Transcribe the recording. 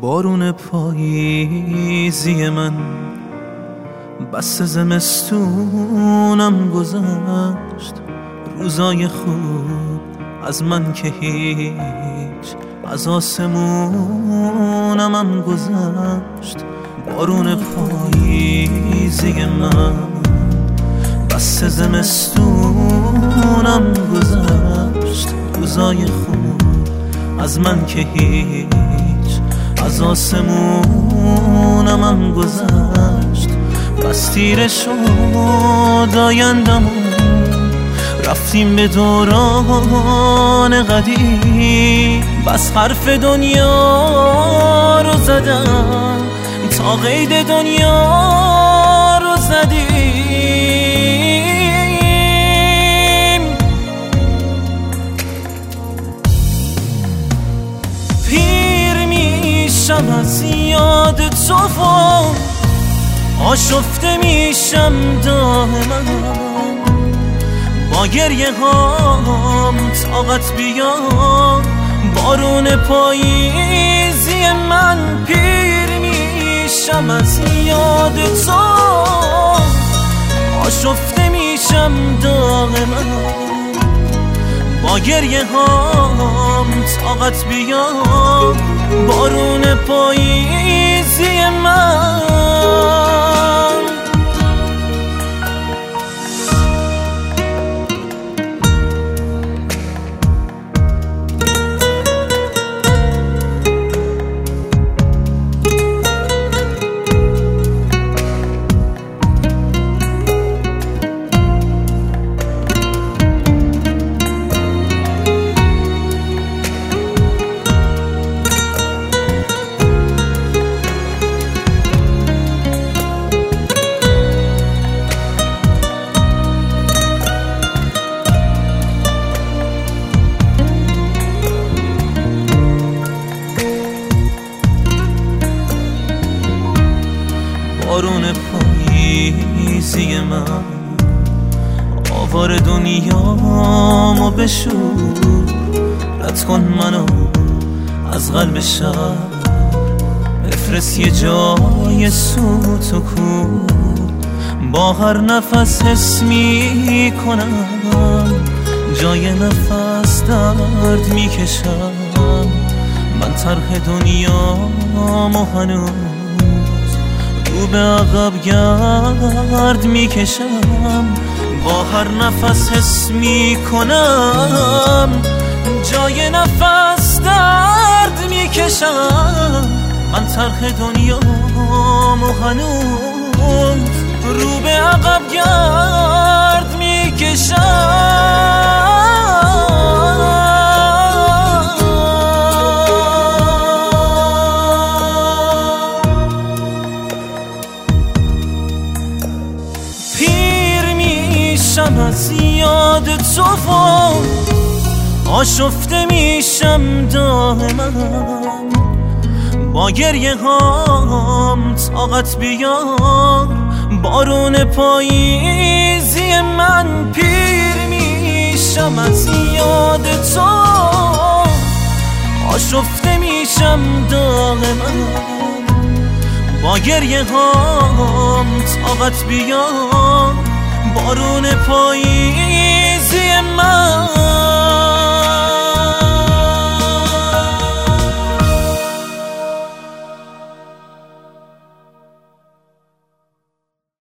بارون پاییزی من بس زمستونم گذشت، روزای خوب از من که هیچ، از آسمونم هم گذشت. بارون پاییزی من بس زمستونم گذشت، روزای خوب از من که هیچ، از آسمونم هم گذشت. بس تیره شد آیندمون، رفتیم به دوران قدیم. بس حرف دنیا رو زدم، تا قید دنیا رو زدیم. پیر میشم از یاد تو، آشفته میشم دائما، با گریه هام طاقت بیار. بارون پاییزی من، پیر میشم از یاد تو، آشفته میشم دائما، با گریه هام طاقت بیار. بارون پاییزی من، بارون پاییزی من، آوار دنیامو بشور. رد کن منو از قلب شهر، بفرست یه جای سوت و کور. با هر نفس حس می کنم، جای نفس درد می کشم. من طرح دنیامو هنوز رو به عقب گرد میکشم. با هر نفس حس میکنم، جای نفس درد میکشم. من طرح دنیامو هنوز رو به عقب گرد میکشم. از یاد تو، آشفته میشم دائما، با گریه هام طاقت بیار. بارون پاییزی من، پیر میشم از یاد تو، آشفته میشم دائما، با گریه هام طاقت بیار. بارون پاییزی من.